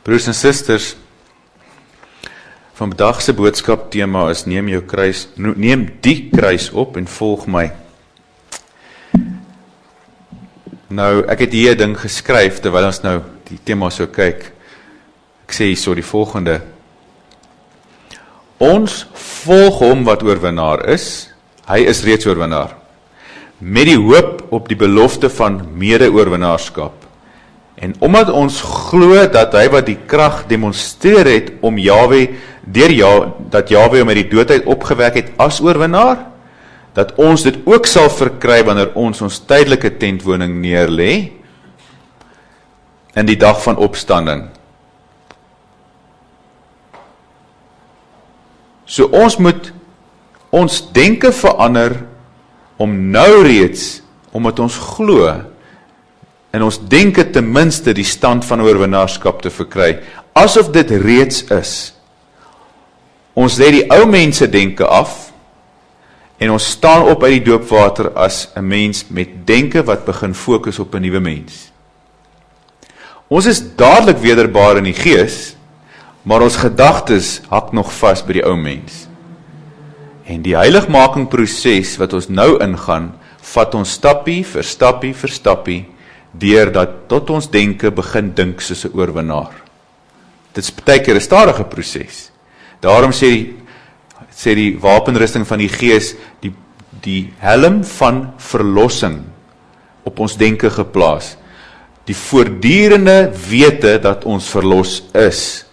Broers en susters, vandag se boodskap tema is neem die kruis op en volg my. Nou, ek het hier 'n ding geskryf terwyl ons nou die tema so kyk. Ek sê hierso die volgende: ons volg hom wat oorwinnaar is. Hy is reeds oorwinnaar, met die hoop op die belofte van mede-oorwinnaarskap. En omdat ons glo dat hy wat die krag demonstreer het om dat Jahwe hom uit die doodheid opgewek het as oorwinnaar, dat ons dit ook sal verkry wanneer ons tydelike tentwoning neerlê in die dag van opstanding. So ons moet ons denke verander om nou reeds, omdat ons glo, en ons denke ten minste die stand van oorwinnaarskap te verkry, asof dit reeds is. Ons lê die ou mense denke af, en ons staan op uit die doopwater as 'n mens met denke wat begin fokus op 'n nuwe mens. Ons is dadelik wederbaar in die gees, maar ons gedagtes hak nog vas by die ou mens. En die heiligmakingproses wat ons nou ingaan, vat ons stappie vir stappie, deur dat tot ons denke begin dink soos 'n oorwinnaar. Dit is baie keer 'n stadige proses. Daarom sê die wapenrusting van die gees, die helm van verlossing op ons denke geplaas. Die voortdurende wete dat ons verlos is,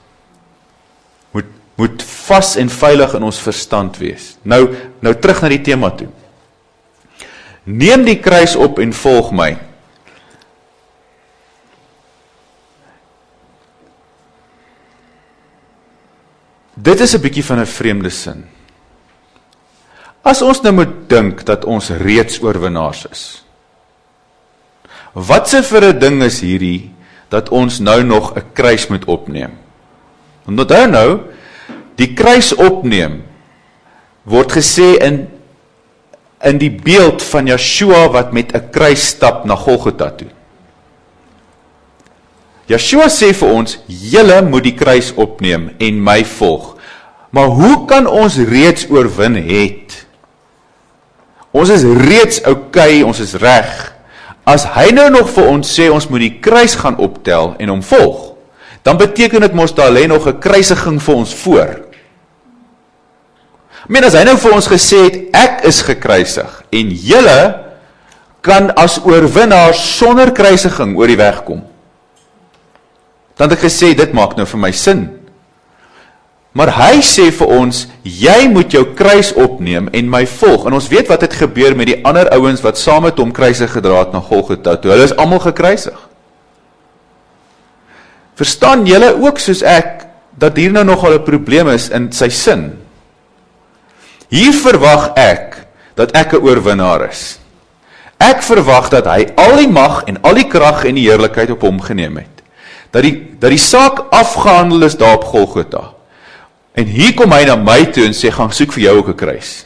moet vas en veilig in ons verstand wees. Nou terug na die tema toe. Neem die kruis op en volg my. Dit is 'n bietjie van 'n vreemde sin. As ons nou moet dink dat ons reeds oorwinnaars is, wat se vir 'n ding is hierdie, dat ons nou nog 'n kruis moet opneem? Want onthou nou, die kruis opneem, word gesê in die beeld van Yeshua wat met 'n kruis stap na Golgotha toe. Yeshua sê vir ons, julle moet die kruis opneem en my volg. Maar hoe kan ons reeds oorwin het? Ons is reeds okay, ons is reg. As hy nou nog vir ons sê, ons moet die kruis gaan optel en hom volg, dan beteken dit mos daar lê nog 'n kruisiging vir ons voor. As hy nou vir ons gesê het, ek is gekruisig, en julle kan as oorwinnaar sonder kruisiging oor die weg kom, dan het ek gesê, dit maak nou vir my sin. Maar hy sê vir ons, jy moet jou kruis opneem en my volg. En ons weet wat het gebeur met die ander ouens wat saam met hom kruise gedra het na Golgotha toe. Hulle is almal gekruisig. Verstaan julle ook soos ek, dat hier nou nogal 'n probleem is in sy sin? Hier verwag ek, dat ek 'n oorwinnaar is. Ek verwag dat hy al die mag en al die krag en die heerlikheid op hom geneem het. Dat die saak afgehandel is daar op Golgotha. En hier kom hy na my toe en sê, gaan soek vir jou ook 'n kruis.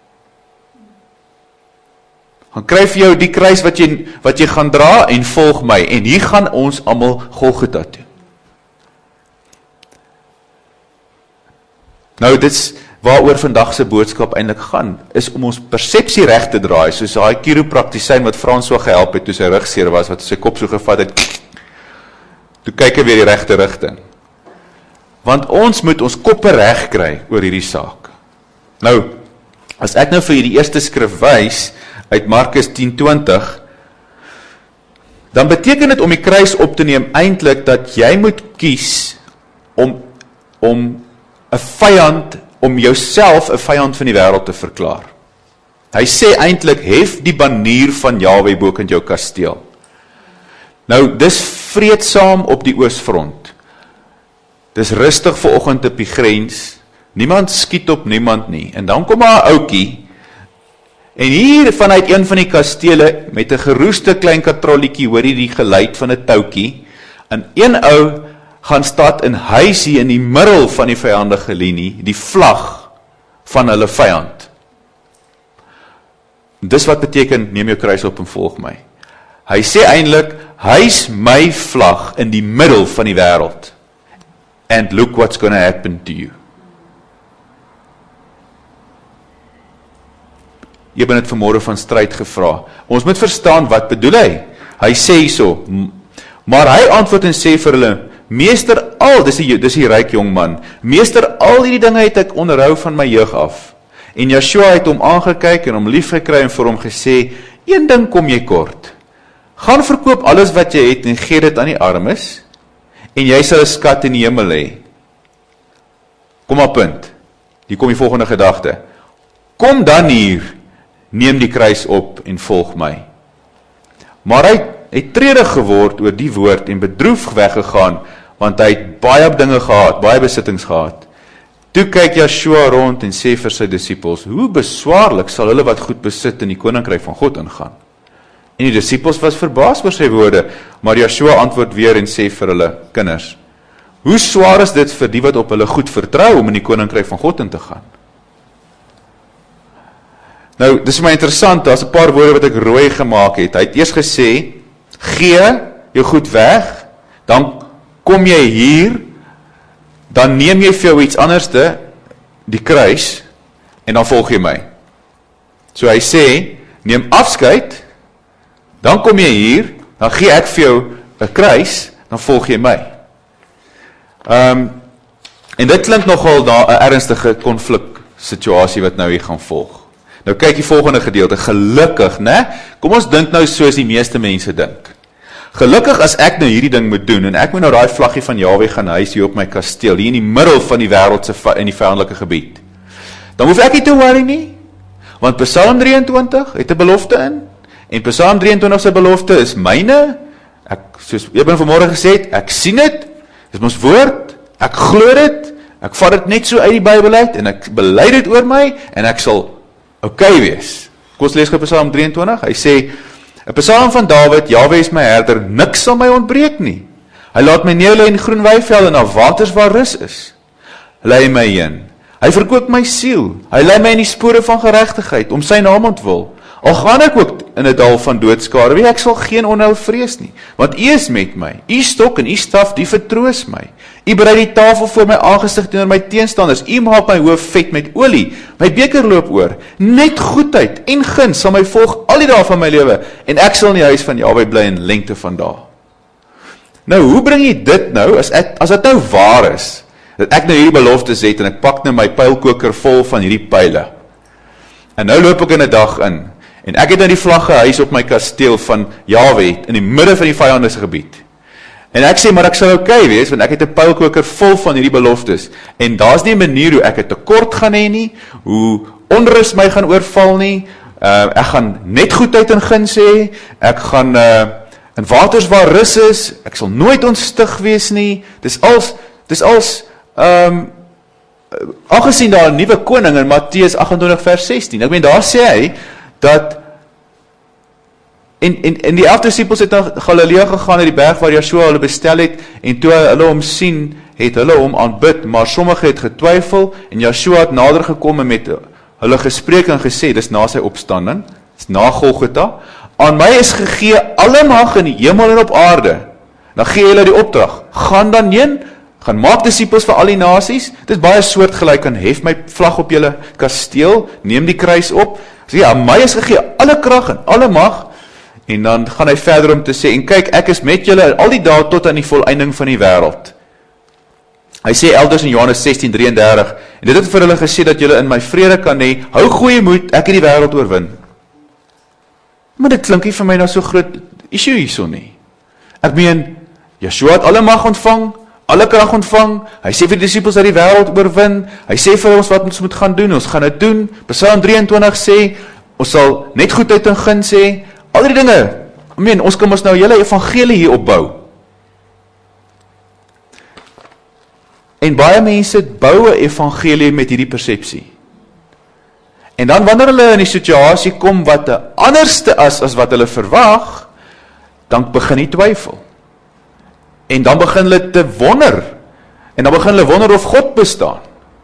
Gaan kry vir jou die kruis wat jy gaan dra en volg my. En hier gaan ons almal Golgotha toe. Nou, dit is waaroor vandag se boodskap eintlik gaan, is om ons persepsie reg te draai, soos daai chiropraktisyn wat François gehelp het toe sy rug seer was, wat sy kop so gevat het, toe kyk hy weer die regte rigting. Want ons moet ons koppe reg kry oor hierdie saak. Nou, as ek nou vir die eerste skrif wys, uit Markus 10:20, dan beteken dit om die kruis op te neem eintlik dat jy moet kies om 'n vyand, om jouself 'n vyand van die wêreld te verklaar. Hy sê eintlik, hef die banier van Jahwe bo in jou kasteel. Nou, dis vreedsaam op die oosfront. Dis rustig vanoggend op die grens. Niemand skiet op niemand nie. En dan kom daar 'n ouetjie, en hier vanuit een van die kastele, met 'n geroeste klein katrolletjie, hoor jy die geluid van 'n toutjie, en een ou gaan staan in huisie in die middel van die vyandige linie, die vlag van hulle vyand. Dis wat beteken, neem jou kruis op en volg my. Hy sê eintlik, hy's my vlag in die middel van die wêreld. and look what's going to happen to you. Jy het dit vanmôre van stryd gevra. Ons moet verstaan wat bedoel hy. Hy sê hierso, maar hy antwoord en sê vir hulle, meester al, dis die ryk jong man, meester al hierdie dinge het ek onderhou van my jeug af. En Joshua het hom aangekyk en hom lief gekry en vir hom gesê, een ding kom jy kort. Gaan verkoop alles wat jy het en gee dit aan die armes, en jy sal 'n skat in die hemel hê. Kom maar punt. Hier kom die volgende gedagte. Kom dan hier, neem die kruis op en volg my. Maar hy het treurig geword oor die woord en bedroef weggegaan, want hy het baie dinge gehad, baie besittings gehad. Toe kyk Joshua rond en sê vir sy disippels, hoe beswaarlik sal hulle wat goed besit in die koninkryk van God ingaan? En die disippels was verbaas oor sy woorde, maar Joshua antwoord weer en sê vir hulle, kinders, hoe swaar is dit vir die wat op hulle goed vertrou om in die koninkryk van God in te gaan? Nou, dis vir my interessant, daar's 'n paar woorde wat ek rooi gemaak het. Hy het eers gesê, gee jou goed weg, dan kom jy hier, dan neem jy vir jou iets anderste, die kruis, en dan volg jy my. So hy sê, neem afskeid, dan kom jy hier, dan gee ek vir jou 'n kruis, dan volg jy my. En dit klink nogal na 'n ernstige konflik situasie wat nou hier gaan volg. Nou kyk die volgende gedeelte, gelukkig, né? Kom ons dink nou soos die meeste mense dink. Gelukkig as ek nou hierdie ding moet doen, en ek moet nou daai vlaggie van Jahwe gaan huis hier op my kasteel, hier in die middel van die wêreld in die vyandelike gebied. Dan hoef ek nie te worry nie, want Psalm 23 het 'n belofte in, en Psalm 23 se belofte is myne, soos Eben vanmôre gesê het, ek sien dit, dis ons woord, ek glo dit, ek vat dit net so uit die Bybel uit, en ek bely dit oor my, en ek sal okay wees. Kom ons lees Psalm 23, hy sê, 'n Psalm van Dawid, Jahwe is my herder, niks sal my ontbreek nie. Hy laat my neerlê in groen weivelde na waters waar rus is. Lei my heen. Hy verkoop my siel. Hy lei my in die spore van geregtigheid, om sy naam ontwil. Al gaan ek ook in 'n dal van doodskare, ek sal geen onheil vrees nie, want U is met my. U stok en U staf, die vertroos my. U berei die tafel voor my aangesig teenoor my teenstanders. U maak my hoof vet met olie. My beker loop oor. Net goedheid en guns sal my volg al die dae van my lewe, en ek sal in die huis van Jahwe bly in lengte van dae. Nou, hoe bring jy dit nou, as dit nou waar is, dat ek nou hierdie beloftes het, en ek pak nou my pylkoker vol van hierdie pyle, en nou loop ek in 'n dag in, en ek het nou die vlagge huis op my kasteel van Jahwe, in die midde van die vyandese gebied, en ek sê, maar ek sal okay wees, want ek het 'n pylkoker vol van hierdie beloftes, en daar's nie 'n manier hoe ek 'n tekort gaan hê nie, hoe onrus my gaan oorval nie, ek gaan net goedheid en guns hê, ek gaan in waters waar rus is, ek sal nooit ontstig wees nie, dis als aangesien daar 'n nuwe koning in Matteus 28 vers 16, ek meen daar sê hy, dat en die 11 disippels het na Galilea gegaan, na die berg waar Joshua hulle bestel het, en toe hulle hom sien, het hulle hom aanbid, maar sommige het getwyfel, en Joshua het nader gekom en met hulle gespreek en gesê, dis na sy opstanding, dis na Golgotha, aan my is gegee alle mag in die hemel en op aarde, dan gee hulle die opdrag, gaan dan heen, gaan maak disippels vir al die nasies, dit is baie soortgelyk aan hef my vlag op julle kasteel, neem die kruis op, sê, aan my is gegee alle krag en alle mag, en dan gaan hy verder om te sê, en kyk, ek is met julle al die dae tot aan die volleinding van die wêreld. Hy sê elders in Johannes 16:33, en dit het vir hulle gesê, dat julle in my vrede kan hê, hou goeie moed, ek het die wêreld oorwin. Maar dit klink nie vir my nou so groot issue hierso nie. Ek meen, Joshua het alle mag ontvang, alle krag ontvang, hy sê vir die disippels dat die wêreld oorwin, hy sê vir ons wat ons moet gaan doen, ons gaan dit doen, Psalm 23 sê, ons sal net goedheid en guns hê, al die dinge, ons kan ons nou julle evangelie hier opbou. En baie mense bou 'n evangelie met hierdie persepsie. En dan wanneer hulle in die situasie kom wat 'n anderste as wat hulle verwag, dan begin die twyfel. En dan begin hulle te wonder. En dan begin hulle wonder of God bestaan.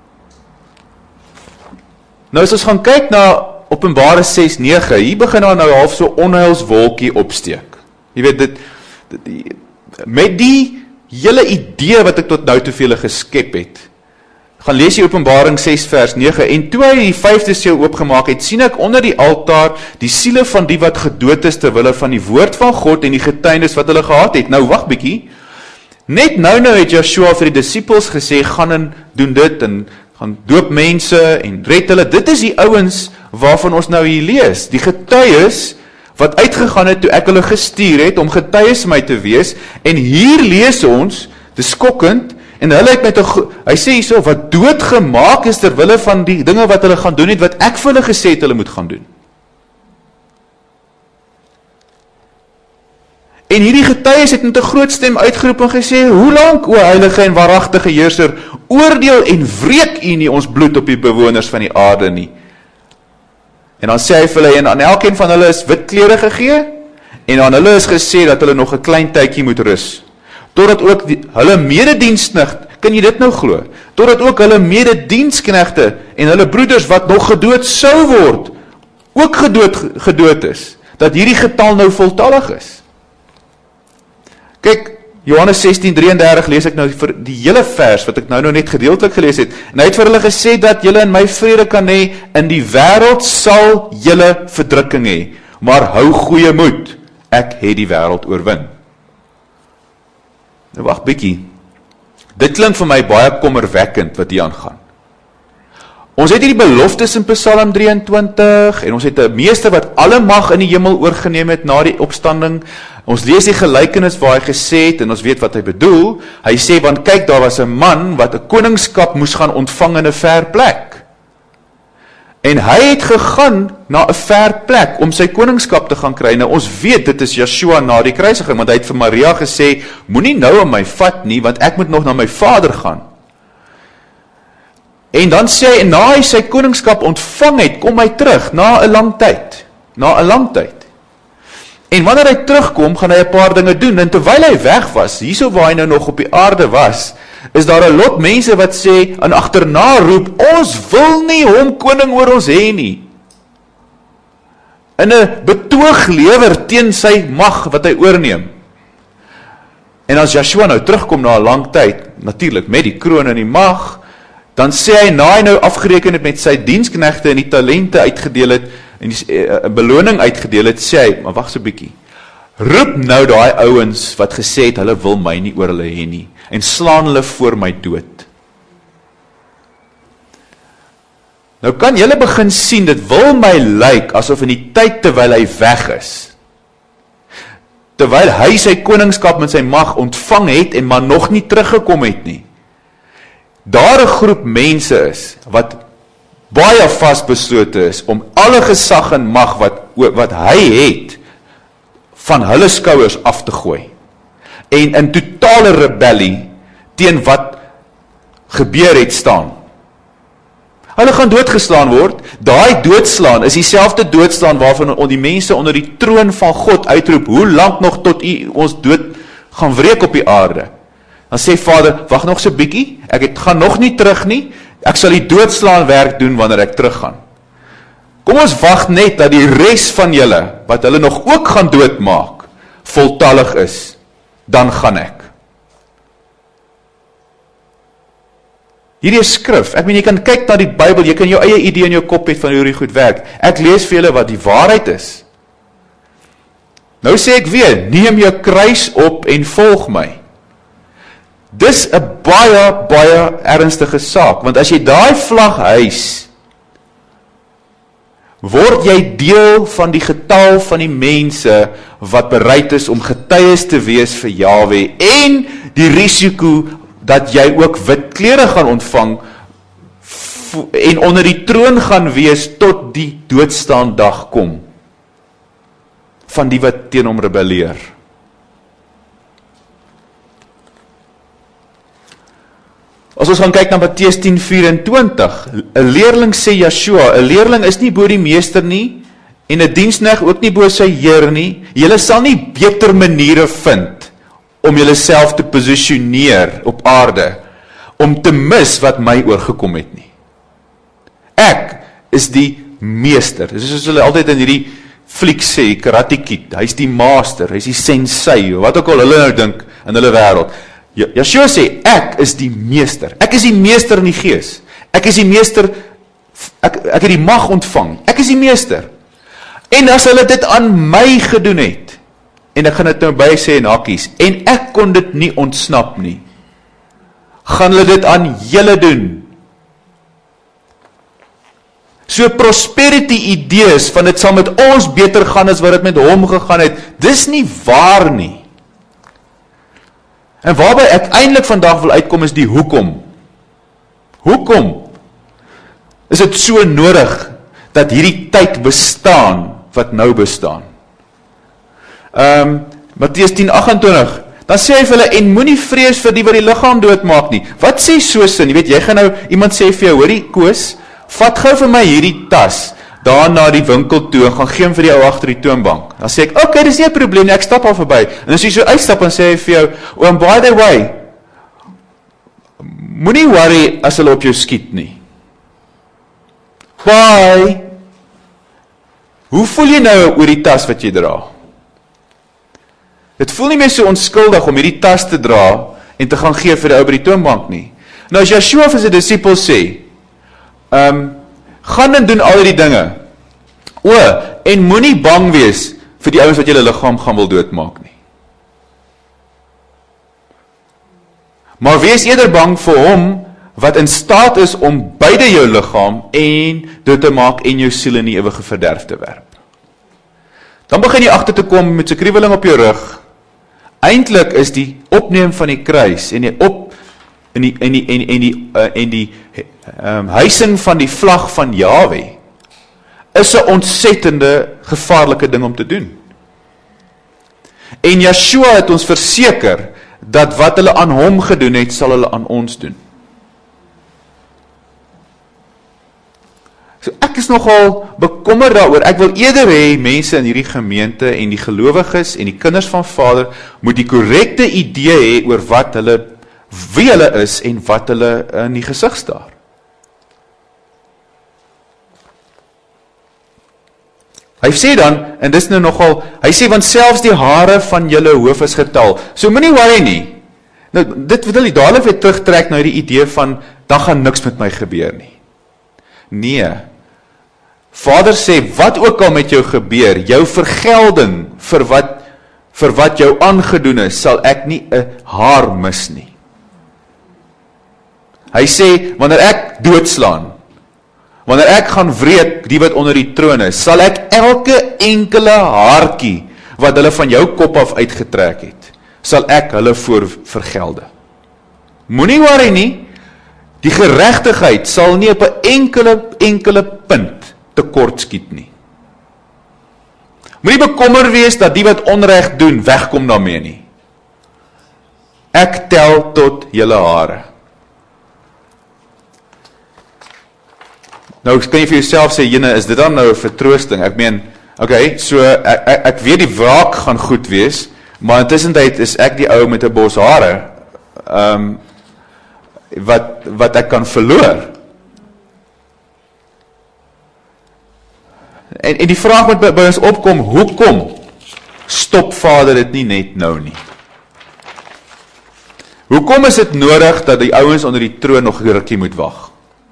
Nou as ons gaan kyk na Openbare 6:9, hier begin daar nou half so onheilswolkie opsteek. Jy weet, met die hele idee wat ek tot nou toe vir julle geskep het. Gaan lees jy Openbaring 6 vers 9, en toe hy die 5de seël oopgemaak het, sien ek onder die altaar die siele van die wat gedood is ter wille van die woord van God en die getuienis wat hulle gehad het. Nou wag bietjie. Net nou het Joshua vir die disippels gesê, gaan en doen dit en gaan doop mense en red hulle. Dit is die ouens waarvan ons nou hier lees. Die getuies wat uitgegaan het toe ek hulle gestuur het om getuies my te wees, en hier lees ons, dis skokkend, en hulle het met hy sê hierso, wat doodgemaak is ter wille van die dinge wat hulle gaan doen het, wat ek vir hulle gesê het hulle moet gaan doen. En hierdie getuies het met 'n groot stem uitgeroep en gesê, hoe lank, o heilige en waaragtige heerser, oordeel en wreek u nie ons bloed op die bewoners van die aarde nie. En dan sê hy vir hulle, en aan elkeen van hulle is wit klere gegee, en aan hulle is gesê dat hulle nog 'n klein tydjie moet rus. Totdat ook hulle medediensknegte, kan jy dit nou glo, totdat ook hulle medediensknegte en hulle broeders wat nog gedood sou word, ook gedood is, dat hierdie getal nou voltallig is. Kyk, Johannes 16:33 lees ek nou vir die hele vers wat ek nou net gedeeltelik gelees het, en hy het vir hulle gesê dat julle in my vrede kan hê, in die wêreld sal julle verdrukking hê, maar hou goeie moed, ek het die wêreld oorwin. Nou wag bietjie, dit klink vir my baie kommerwekkend wat hier aangaan. Ons het hierdie beloftes in Psalm 23, en ons het 'n meester wat alle mag in die hemel oorgeneem het na die opstanding. Ons lees die gelykenis waar hy gesê het, en ons weet wat hy bedoel. Hy sê, want kyk, daar was 'n man wat 'n koningskap moes gaan ontvang in 'n ver plek. En hy het gegaan na 'n ver plek om sy koningskap te gaan kry. Nou ons weet dit is Joshua na die kruisiging, want hy het vir Maria gesê, moenie nou aan my vat nie, want ek moet nog na my vader gaan. En dan sê hy, en na hy sy koningskap ontvang het, kom hy terug, na 'n lang tyd. En wanneer hy terugkom, gaan hy 'n paar dinge doen, en terwyl hy weg was, hierso waar hy nou nog op die aarde was, is daar 'n lot mense wat sê, en agterna roep, ons wil nie hom koning oor ons hê nie. In 'n betoog lewer teen sy mag wat hy oorneem. En as Joshua nou terugkom na 'n lang tyd, natuurlik met die kroon en die mag, dan sê hy, na hy nou afgereken het met sy diensknegte en die talente uitgedeel het, en die beloning uitgedeel het, sê hy, maar wag so 'n bietjie, roep nou daai ouens wat gesê het, hulle wil my nie oor hulle hê nie, en slaan hulle voor my dood. Nou kan julle begin sien, dit wil my lyk, asof in die tyd terwyl hy weg is, terwyl hy sy koningskap met sy mag ontvang het, en maar nog nie teruggekom het nie, daar 'n groep mense is, wat baie vasbeslote is, om alle gesag en mag wat hy het, van hulle skouers af te gooi, en in totale rebellie, teen wat gebeur het staan. Hulle gaan doodgeslaan word, daai doodslaan is dieselfde doodslaan, waarvan die mense onder die troon van God uitroep, hoe lank nog tot u ons dood gaan wreek op die aarde? Dan sê Vader, wag nog so bietjie, gaan nog nie terug nie, ek sal die doodslaan werk doen wanneer ek teruggaan. Kom ons wag net dat die res van julle, wat hulle nog ook gaan doodmaak, voltallig is, dan gaan ek. Hierdie is skrif, ek meen jy kan kyk na die Bybel, jy kan jou eie idee in jou kop het van hoe die goed werk. Ek lees vir julle wat die waarheid is. Nou sê ek weer, neem jou kruis op en volg my. Dis 'n baie ernstige saak, want as jy daai vlag hys, word jy deel van die getal van die mense wat bereid is om getuies te wees vir Jahwe, en die risiko dat jy ook wit klere gaan ontvang en onder die troon gaan wees tot die doodstaandag kom van die wat teen hom rebelleer. As ons gaan kyk na Matteus 10:24, 'n leerling sê Joshua, 'n leerling is nie bo die meester nie, en 'n diensknegt ook nie bo sy heer nie. Julle sal nie beter maniere vind om julleself te posisioneer op aarde, om te mis wat my oorgekom het nie. Ek is die meester. Dis soos hulle altyd in hierdie fliek sê, Karate Kid, hy's die master, hy's die sensei, wat ook al hulle nou dink in hulle wêreld. Yeshua sê, ek is die meester. Ek is die meester in die gees. Ek is die meester, ek het die mag ontvang. Ek is die meester. En as hulle dit aan my gedoen het, en ek gaan dit nou by sê in hakkies, en ek kon dit nie ontsnap nie, gaan hulle dit aan julle doen. So prosperity idees van dit sal met ons beter gaan as wat dit met hom gegaan het, dis nie waar nie. En waarby ek eintlik vandag wil uitkom is die hoekom. Hoekom is dit so nodig dat hierdie tyd bestaan wat nou bestaan? Matteus 10:28, dan sê hy vir hulle, en moenie vrees vir die wat die liggaam doodmaak nie. Wat sê so sin? Jy weet, jy gaan nou, iemand sê vir jou, hoorie Koos, vat gou vir my hierdie tas, daar na die winkel toe, en gaan gee hom vir die ou agter die toonbank. Dan sê ek, okay, dis nie 'n probleem nie, ek stap al verby. En as jy so uitstap, en sê hy vir jou, and by the way, moenie worry as hulle op jou skiet nie. Bye! Hoe voel jy nou oor die tas wat jy dra? Dit voel nie meer so onskuldig om hierdie tas te dra, en te gaan gee vir die ou by die toonbank nie. Nou as Yeshua vir sy disipels sê, gaan en doen al die dinge. En moenie bang wees vir die ouens wat julle liggaam gaan wil doodmaak nie. Maar wees eerder bang vir hom wat in staat is om beide jou liggaam en dood te maak en jou siel in die ewige verderf te werp. Dan begin jy agter te kom met so 'n kriweling op jou rug. Eintlik is die opneem van die kruis en die huising van die vlag van Yahweh is 'n ontsettende gevaarlike ding om te doen. En Yeshua het ons verseker dat wat hulle aan hom gedoen het, sal hulle aan ons doen. So ek is nogal bekommerd daaroor. Ek wil eerder hê mense in hierdie gemeente en die gelowiges en die kinders van Vader moet die korrekte idee hê oor wat hulle, wie hulle is en wat hulle in die gesig staar. Hy sê dan, en dis nou nogal, hy sê, want selfs die hare van julle hoof is getal. So moenie worry nie. Nou, dit wil hy dadelik weer terugtrek na die idee van, dan gaan niks met my gebeur nie. Nee. Vader sê, wat ook al met jou gebeur, jou vergelding vir wat jou aangedoen is, sal ek nie 'n haar mis nie. Hy sê, wanneer ek doodslaan, wanneer ek gaan wreek die wat onder die troon is, sal ek elke enkele haartjie wat hulle van jou kop af uitgetrek het, sal ek hulle voor vergelde. Moenie worry nie, die geregtigheid sal nie op 'n enkele punt tekort skiet nie. Moenie bekommer wees dat die wat onreg doen, wegkom daarmee nie. Ek tel tot julle hare. Nou kan jy vir jouself sê, jene, is dit dan nou 'n vertroosting? Ek meen, okay, so ek weet die wraak gaan goed wees, maar intussentyd is ek die ou met 'n bos hare, wat ek kan verloor. En die vraag moet by ons opkom, hoekom stop Vader dit nie net nou nie? Hoekom is dit nodig dat die ouens onder die troon nog 'n rukkie moet wag?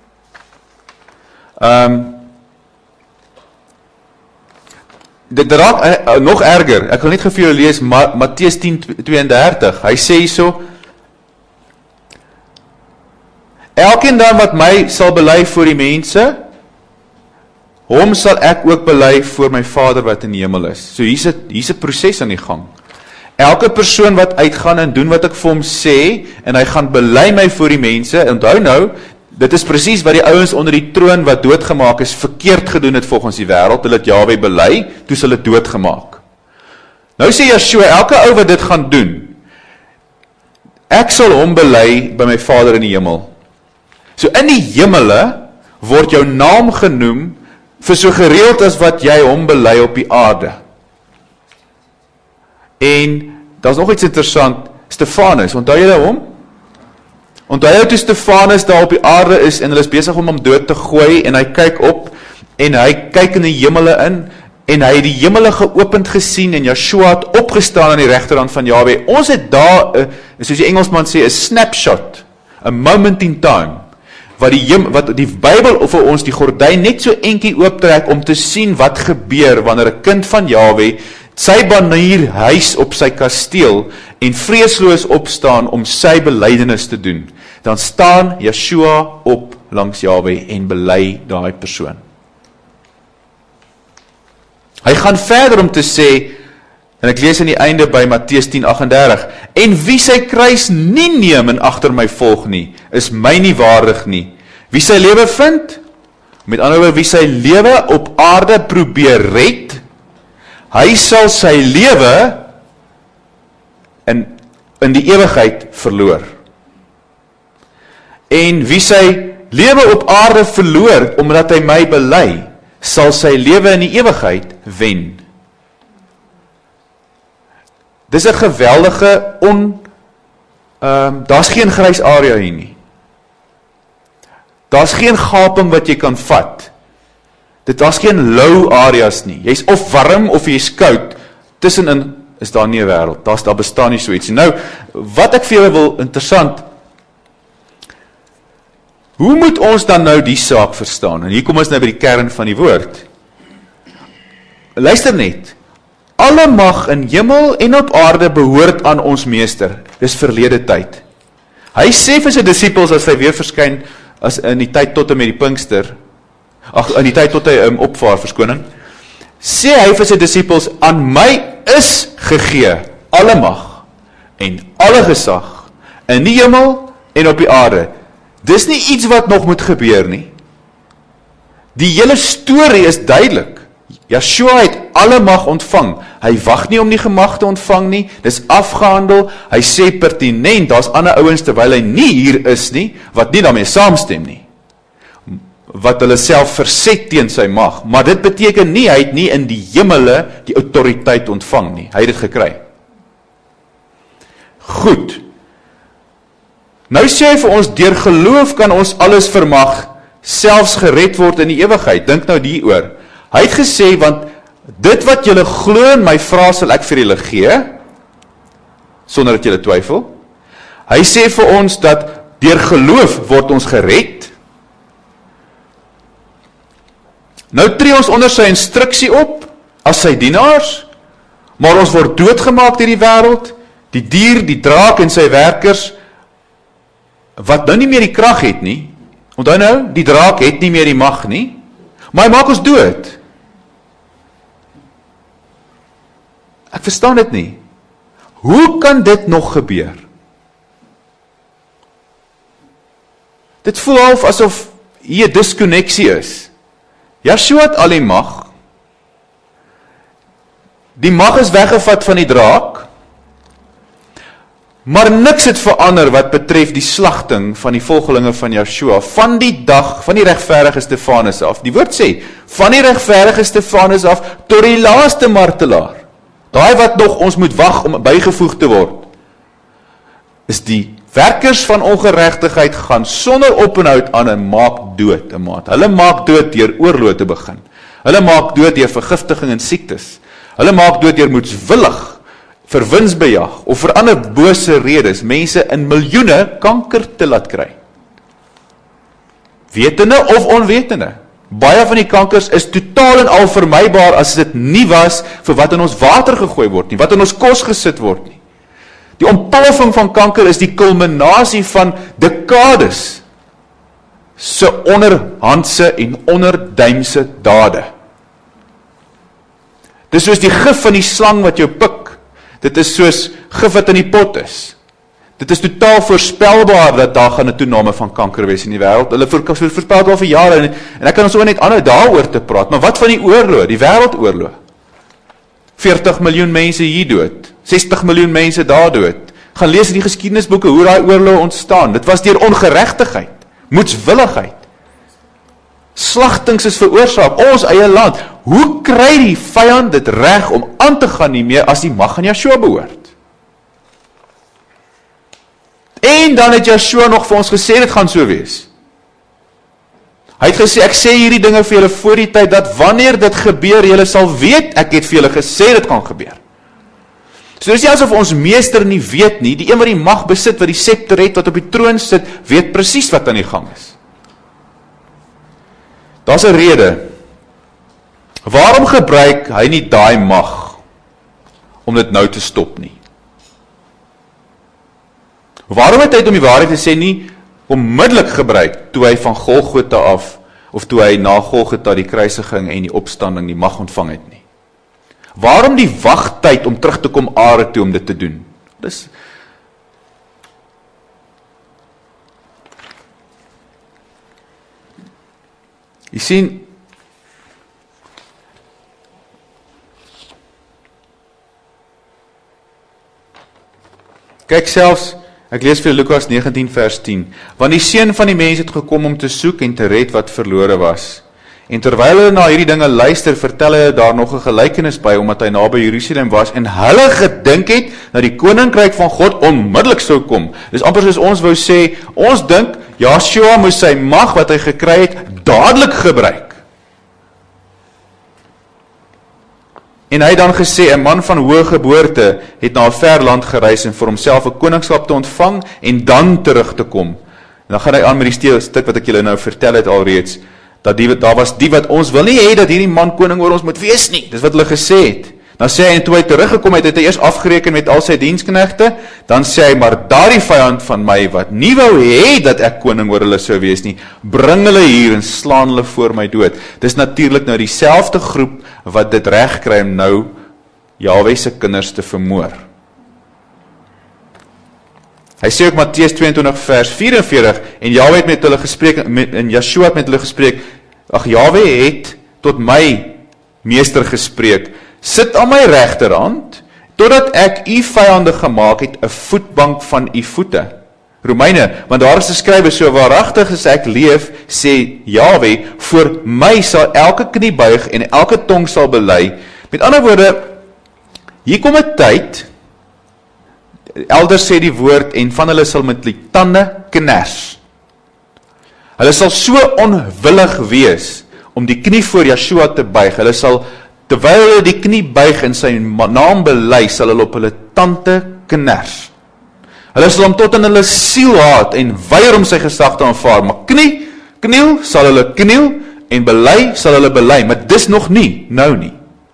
Dit raak nog erger. Ek wil net vir julle lees Matteus 10:32. Hy sê hierso: elkeen dan wat my sal bely voor die mense, hom sal ek ook bely voor my Vader wat in die hemel is. So hier's 'n proses aan die gang. Elke persoon wat uitgaan en doen wat ek vir hom sê, en hy gaan bely my voor die mense, onthou nou, dit is presies wat die ouens onder die troon wat doodgemaak is, verkeerd gedoen het volgens die wêreld. Hulle het Jahwe bely, toe is hulle doodgemaak. Nou sê Yeshua, elke ou wat dit gaan doen, ek sal hom bely by my Vader in die hemel. So in die hemele word jou naam genoem vir so gereeld as wat jy hom bely op die aarde. En daar's nog iets interessant, Stefanus, onthou julle hom? Onthou jy toe Stefanus daar op die aarde is en hulle is besig om hom dood te gooi en hy kyk op en hy kyk in die hemele in en hy het die hemele geopend gesien, en Joshua het opgestaan aan die regterhand van Jahwe. Ons het daar, soos die Engelsman sê, 'n snapshot, 'n moment in time, wat die Bybel vir ons die gordyn net so entjie ooptrek om te sien wat gebeur wanneer 'n kind van Jahwe sy banier huis op sy kasteel en vreesloos opstaan om sy belydenis te doen. Dan staan Joshua op langs Jahwe en bely daai persoon. Hy gaan verder om te sê, en ek lees aan die einde by Matteus 10:38, en wie sy kruis nie neem en agter my volg nie, is my nie waardig nie. Wie sy lewe vind, met ander woorde, wie sy lewe op aarde probeer red, hy sal sy lewe in die ewigheid verloor. En wie sy lewe op aarde verloor, omdat hy my bely, sal sy lewe in die ewigheid wen. Dis 'n geweldige daar's geen grys area hier nie. Daar's geen gaping wat jy kan vat. Daar's geen low areas nie. Jy's of warm of jy's koud. Tussenin is daar nie 'n wêreld. Daar bestaan nie so iets. Nou, wat ek vir julle wil interessant, hoe moet ons dan nou die saak verstaan? En hier kom ons nou by die kern van die woord. Luister net. Alle mag in hemel en op aarde behoort aan ons meester. Dis verlede tyd. Hy sê vir sy disippels as hy weer verskyn, as in die tyd tot en met die Pinkster, in die tyd tot hy opvaar, verskoning, sê hy vir sy disippels, aan my is gegee alle mag en alle gesag in die hemel en op die aarde. Dis nie iets wat nog moet gebeur nie. Die hele storie is duidelik. Joshua het alle mag ontvang. Hy wag nie om die gemag te ontvang nie. Dis afgehandel. Hy sê pertinent, daar's ander ouens terwyl hy nie hier is nie, wat nie daarmee saamstem nie. Wat hulle self verset teen sy mag. Maar dit beteken nie, hy het nie in die hemele die autoriteit ontvang nie. Hy het dit gekry. Goed. Nou sê hy vir ons, deur geloof kan ons alles vermag, selfs gered word in die ewigheid. Dink nou hieroor. Hy het gesê, want dit wat julle glo en my vra sal ek vir julle gee, sonder dat julle twyfel. Hy sê vir ons dat deur geloof word ons gered. Nou tree ons onder sy instruksie op, as sy dienaars, maar ons word doodgemaak deur die wêreld, die dier, die draak en sy werkers, wat nou nie meer die krag het nie. Onthou nou, die draak het nie meer die mag nie, maar hy maak ons dood. Ek verstaan dit nie. Hoe kan dit nog gebeur? Dit voel half asof hier 'n diskonneksie is. Joshua het al die mag. Die mag is weggevat van die draak. Maar niks het verander wat betref die slagting van die volgelinge van Joshua, van die dag van die regverdige Stefanus af. Die woord sê, van die regverdige Stefanus af, tot die laaste martelaar. Daai wat nog ons moet wag om bygevoeg te word, is die werkers van ongeregtigheid gaan sonder openhoud aan en maak dood, 'n maat. Hulle maak dood deur oorlog te begin. Hulle maak dood deur vergiftiging en siektes. Hulle maak dood deur moedswillig, vir winsbejag, of vir ander bose redes, mense in miljoene kanker te laat kry. Wetende of onwetende. Baie van die kankers is totaal en al vermybaar as dit nie was vir wat in ons water gegooi word nie, wat in ons kos gesit word nie. Die ontploffing van kanker is die kulminasie van dekades se onderhandse en onderduimse dade. Dis soos die gif van die slang wat jou pik. Dit is soos gif wat in die pot is. Dit is totaal voorspelbaar dat daar gaan 'n toename van kanker wees in die wêreld. Hulle voorspel dit al vir jare en ek kan ons ook net aanhou daaroor te praat. Maar wat van die oorlog, die wêreldoorlog? 40 miljoen mense hier dood, 60 miljoen mense daar dood. Gaan lees in die geskiedenisboeke hoe daai oorlog ontstaan. Dit was deur ongeregtigheid, moedswilligheid. Slagtings is veroorsaak, ons eie land. Hoe kry die vyand dit reg om aan te gaan nie meer as die mag aan Joshua behoort? En dan het Joshua nog vir ons gesê, dit gaan so wees. Hy het gesê, ek sê hierdie dinge vir julle voor die tyd, dat wanneer dit gebeur, julle sal weet, ek het vir julle gesê, dit gaan gebeur. So dis nie asof ons meester nie weet nie, die een wat die mag besit, wat die scepter het, wat op die troon sit, weet presies wat aan die gang is. Daar's 'n rede. Waarom gebruik hy nie daai mag, om dit nou te stop nie? Waarom het hy om die waarheid te sê nie, onmiddellik gebruik, toe hy van Golgotha af, of toe hy na Golgotha die kruisiging en die opstanding die mag ontvang het nie? Waarom die wagtyd om terug te kom aarde toe om dit te doen? Dis jy sien, kyk selfs, ek lees vir Lukas 19 vers 10, want die seun van die mens het gekom om te soek en te red wat verlore was. En terwyl hulle na hierdie dinge luister, vertel hy daar nog 'n gelykenis by, omdat hy naby Jerusalem was, en hulle gedink het, dat die koninkryk van God onmiddellik sou kom. Dis amper soos ons wou sê, ons dink, Joshua moes sy mag wat hy gekry het, dadelik gebruik. En hy het dan gesê, 'n man van hoë geboorte het na 'n ver land gereis en vir homself 'n koningskap te ontvang en dan terug te kom. En dan gaan hy aan met die stuk wat ek julle nou vertel het alreeds, dat daar was die wat ons wil nie hê dat hierdie man koning oor ons moet wees nie. Dis wat hulle gesê het. Dan sê hy, en toe hy teruggekom het, het hy eers afgereken met al sy diensknegte, dan sê hy, maar daardie vyand van my, wat nie wou hê dat ek koning oor hulle sou wees nie, bring hulle hier en slaan hulle voor my dood. Dis natuurlik nou dieselfde groep, wat dit reg kry om nou, Jahwe se kinders te vermoor. Hy sê ook Matteus 22 vers 44, en Jahwe het met hulle gespreek, en Yeshua het met hulle gespreek, Jahwe het tot my meester gespreek, sit aan my regterhand, totdat ek u vyande gemaak het, 'n voetbank van u voete. Romeine, want daar is geskrywe, so waaragtig as ek leef, sê Jahwe, voor my sal elke knie buig, en elke tong sal bely. Met ander woorde, hier kom 'n tyd, elders sê die woord, en van hulle sal met die tande kners. Hulle sal so onwillig wees, om die knie voor Yeshua te buig. Hulle sal, terwyl hulle die knie buig en sy naam bely, sal hulle op hulle tande kners. Hulle sal hom tot in hulle siel haat, en weier om sy gesag te aanvaar, maar kniel, sal hulle kniel, en bely, sal hulle bely, maar dis nog nie, nou nie.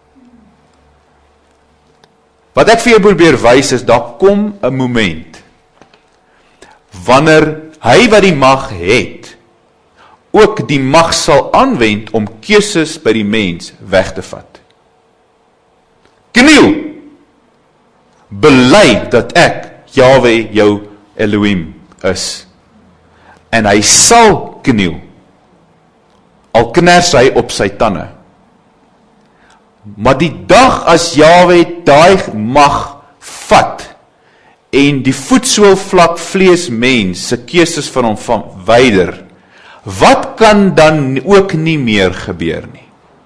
Wat ek vir jou probeer wys is, daar kom 'n moment, wanneer hy wat die mag het, ook die mag sal aanwend om keuses by die mens weg te vat. Kniel, bely dat ek, Jahwe, jou Elohim is. En hy sal kniel, al kners hy op sy tande. Maar die dag as Jahwe daai mag vat, en die voetsoolvlak vlees mens, se keuses van hom verwyder, wat kan dan ook nie meer gebeur nie?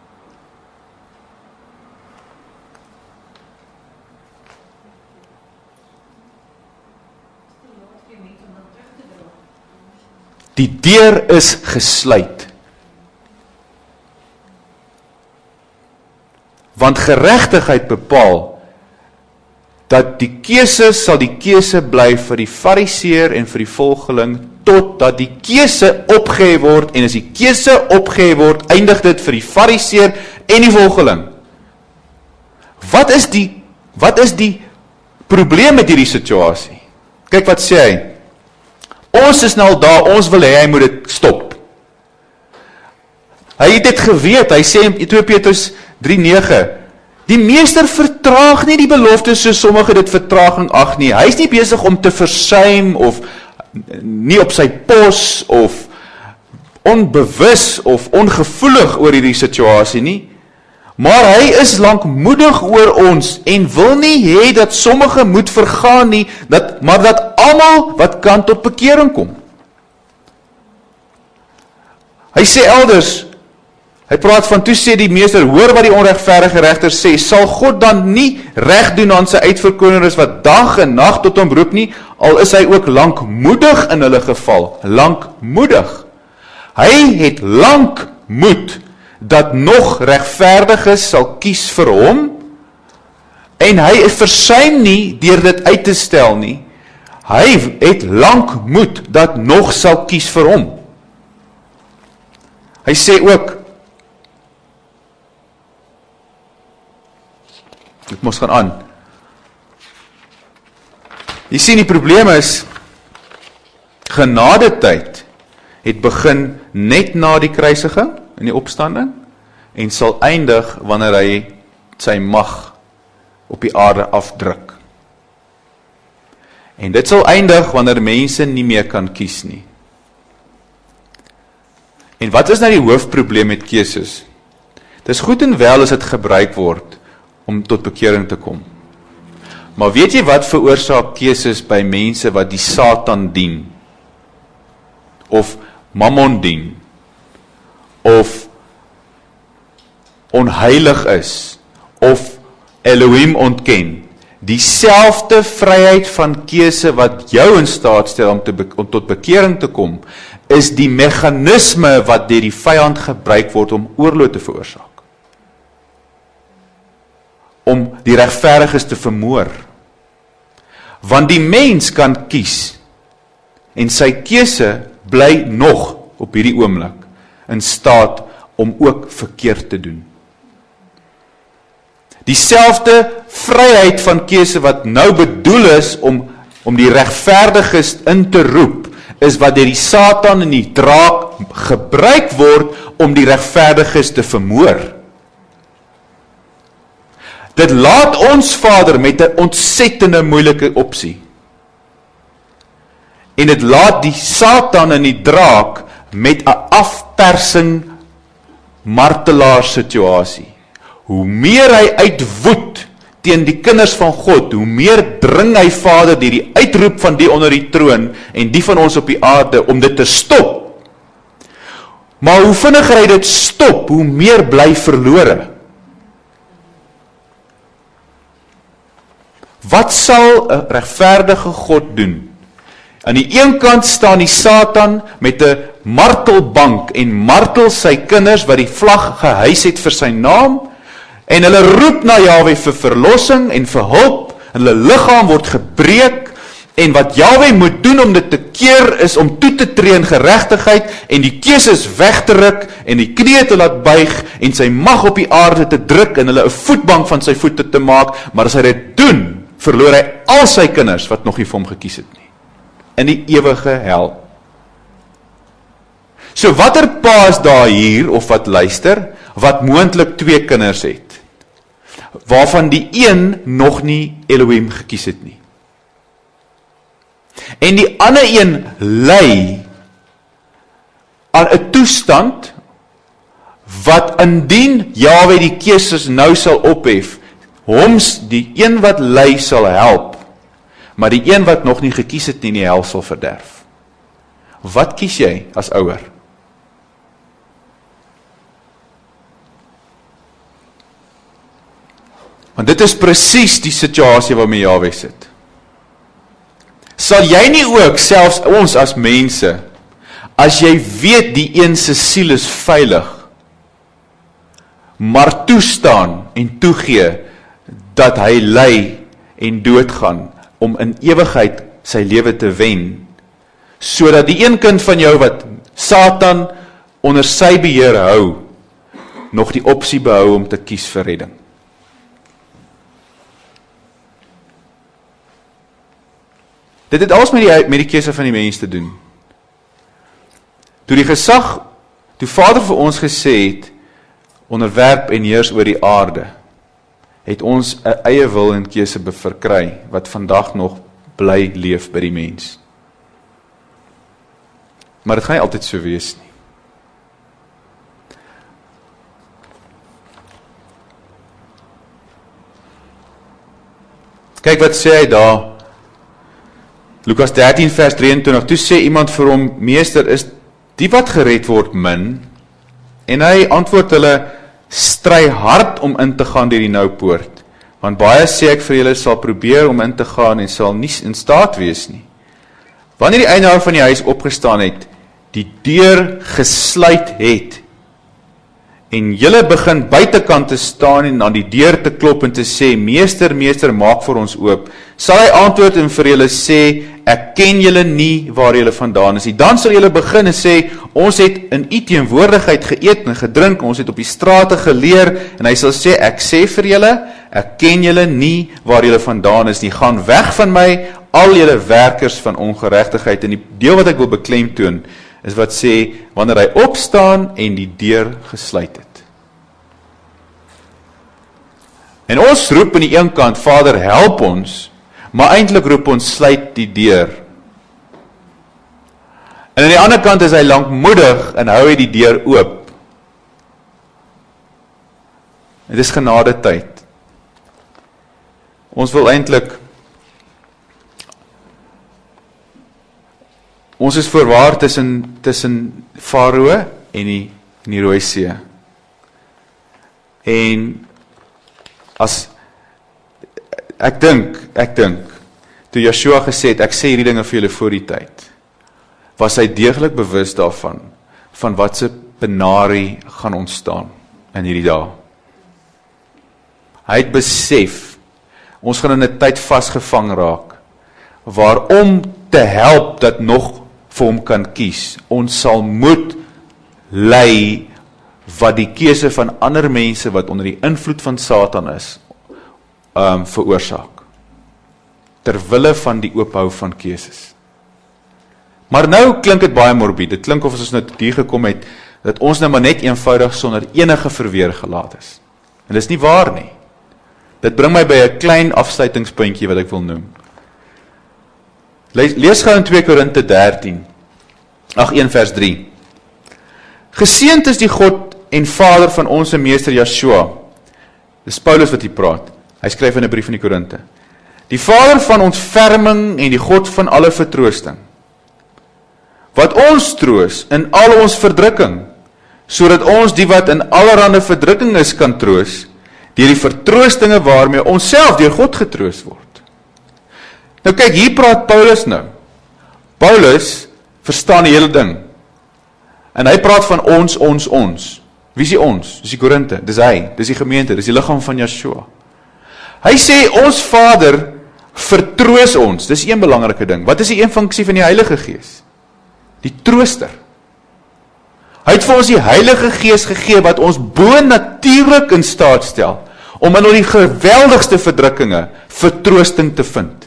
Die deur is gesluit. Want geregtigheid bepaal, dat die keuse sal die keuse bly vir die fariseer en vir die volgeling, totdat die keuse opgehef word, en as die keuse opgehef word, eindig dit vir die fariseer en die volgeling. Wat is die probleem met hierdie situasie? Kyk wat sê hy. Ons is nou daar, ons wil hê, hy moet dit stop. Hy het dit geweet, hy sê in 2 Petrus 3:9, die meester vertraag nie die belofte, so sommige dit vertraging ag nie. Hy is nie besig om te versuim, of nie op sy pos, of onbewus, of ongevoelig oor hierdie situasie nie, maar hy is lankmoedig oor ons, en wil nie hê dat sommige moet vergaan nie, maar dat almal wat kan tot bekering kom. Hy sê elders, hy praat van, toe sê die meester, hoor wat die onregverdige regter sê, sal God dan nie reg doen aan sy uitverkorenes wat dag en nag tot hom roep nie, al is hy ook lankmoedig in hulle geval, lankmoedig. Hy het lank moed dat nog regverdiges sal kies vir hom, en hy versuim nie deur dit uit te stel nie. Hy het lank moed dat nog sal kies vir hom. Hy sê ook, ek mos gaan aan. Jy sien, die probleem is, genadetyd het begin net na die kruisiging en die opstanding, en sal eindig wanneer hy sy mag op die aarde afdruk. En dit sal eindig wanneer mense nie meer kan kies nie. En wat is nou die hoofprobleem met keuses? Dit is goed en wel as dit gebruik word om tot bekering te kom. Maar weet jy wat veroorsaak keuses by mense wat die Satan dien? Of Mammon dien? Of onheilig is? Of Elohim ontken? Dieselfde vryheid van keuse wat jou in staat stel om tot bekering te kom, is die meganisme wat deur die vyand gebruik word om oorlog te veroorsaak. Om die regverdiges te vermoor. Want die mens kan kies, en sy keuse bly nog op hierdie oomblik in staat om ook verkeerd te doen. Dieselfde vryheid van keuse wat nou bedoel is om die regverdiges in te roep, is wat deur die Satan en die draak gebruik word om die regverdiges te vermoor. Dit laat ons Vader met 'n ontsettende moeilike opsie. En dit laat die Satan en die draak met 'n afpersing martelaar situasie. Hoe meer hy uitwoed teen die kinders van God, hoe meer dring hy Vader deur die uitroep van die onder die troon en die van ons op die aarde om dit te stop. Maar hoe vinniger hy dit stop, hoe meer bly verlore. Wat sal 'n regverdige God doen? Aan die een kant staan die Satan met 'n martelbank en martel sy kinders wat die vlag gehuis het vir sy naam, en hulle roep na Jahwe vir verlossing en vir hulp, en hulle liggaam word gebreek, en wat Jahwe moet doen om dit te keer is om toe te tree in geregtigheid en die keuses weg te ruk en die knieë te laat buig en sy mag op die aarde te druk en hulle 'n voetbank van sy voete te maak, maar as hy dit doen, verloor hy al sy kinders wat nog nie vir hom gekies het nie, in die ewige hel. So watter pa is daar hier, of wat luister, wat moontlik 2 kinders het, waarvan die een nog nie Elohim gekies het nie. En die ander een lei aan 'n toestand, wat indien Jahwe die keuses nou sal ophef, homs die een wat lei sal help, maar die een wat nog nie gekies het nie in die hel sal verderf. Wat kies jy as ouer? Want dit is presies die situasie waarmee Jahwe sit. Sal jy nie ook, selfs ons as mense, as jy weet die een se siel is veilig, maar toestaan en toegee, dat hy ly en doodgaan, om in ewigheid sy lewe te wen, sodat die een kind van jou wat Satan onder sy beheer hou, nog die opsie behou om te kies vir redding. Dit het alles met die keuse van die mens te doen. Toe Vader vir ons gesê het, onderwerp en heers oor die aarde, het ons 'n eie wil en keuse verkry, wat vandag nog bly leef by die mens. Maar dit gaan nie altyd so wees nie. Kyk wat sê hy daar, Lukas 13 vers 23, toe sê iemand vir hom, meester, is die wat gered word min? En hy antwoord hulle, stry hard om in te gaan deur die nou poort, want baie sê ek vir julle sal probeer om in te gaan en sal nie in staat wees nie. Wanneer die eienaar van die huis opgestaan het die deur gesluit het, en julle begin buitekant te staan en aan die deur te klop en te sê, meester, meester, maak vir ons oop, sal hy antwoord en vir julle sê, ek ken julle nie waar julle vandaan is nie. Dan sal julle begin en sê, ons het in u teenwoordigheid geëet en gedrink, ons het op die strate geleer, en hy sal sê, ek sê vir julle, ek ken julle nie waar julle vandaan is nie, gaan weg van my, al julle werkers van ongeregtigheid. En die deel wat ek wil beklemtoon, is wat sê, wanneer hy opstaan en die deur gesluit het. En ons roep aan die een kant, Vader, help ons, maar eintlik roep ons, sluit die deur. En aan die ander kant is hy lankmoedig en hou hy die deur oop. Dit is genade tyd. Ons wil eintlik, ons is voorwaar tussen Farao en die Rooi See. En as ek dink, toe Joshua gesê het, ek sê hierdie dinge vir julle voor die tyd, was hy deeglik bewus daarvan, van wat se penarie gaan ontstaan in hierdie dae. Hy het besef, ons gaan in 'n tyd vasgevang raak, waarom te help dat nog vir hom kan kies, ons sal moet lei wat die keuse van ander mense wat onder die invloed van Satan is, veroorsaak, terwille van die oophou van keuses. Maar nou klink dit baie morbide, dit klink of ons nou hier gekom het, dat ons nou maar net eenvoudig sonder enige verweer gelaat is. En dit is nie waar nie. Dit bring my by 'n klein afsluitingspuntjie wat ek wil noem. Lees gou in 2 Korinte 13, 1 vers 3. Geseënd is die God en Vader van ons meester Joshua. Dis Paulus wat hier praat. Hy skryf in 'n brief aan die Korinte. Die Vader van ontferming en die God van alle vertroosting, wat ons troos in al ons verdrukking, sodat ons die wat in allerhande verdrukking is kan troos, deur die vertroostinge waarmee ons self deur God getroos word. Nou kyk, hier praat Paulus nou. Paulus verstaan die hele ding. En hy praat van ons. Wie is die ons? Dis die Korinte, dis hy, dis die gemeente, dis die liggaam van Joshua. Hy sê, ons Vader vertroos ons. Dis een belangrike ding. Wat is die een funksie van die Heilige Gees? Die trooster. Hy het vir ons die Heilige Gees gegee, wat ons bo-natuurlik in staat stel, om in die geweldigste verdrukkinge vertroosting te vind.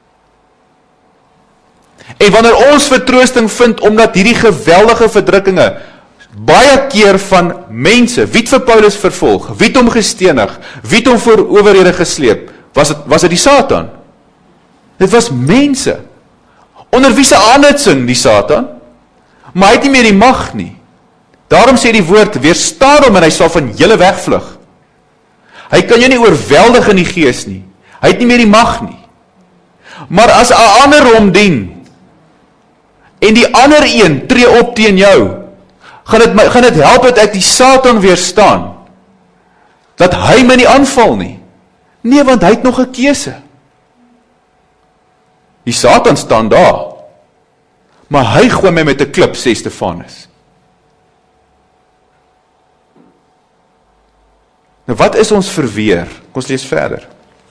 En wanneer ons vertroosting vind, omdat hierdie geweldige verdrukkinge, baie keer van mense, wie het vir Paulus vervolg, wie het hom gestenig, wie het hom voor owerhede gesleep, was dit die Satan? Dit was mense, onder wie se aanhitsing die Satan, maar hy het nie meer die mag nie. Daarom sê die woord, weerstaan hom en hy sal van julle wegvlug. Hy kan jou nie oorweldig in die gees nie, hy het nie meer die mag nie. Maar as 'n ander hom dien, en die ander een tree op teen jou, gaan dit help dat ek die Satan weerstaan, dat hy my nie aanval nie. Nee, want hy het nog 'n keuse. Die Satan staan daar, maar hy gooi my met 'n klip, sê Stefanus. Nou wat is ons verweer? Kom ons lees verder.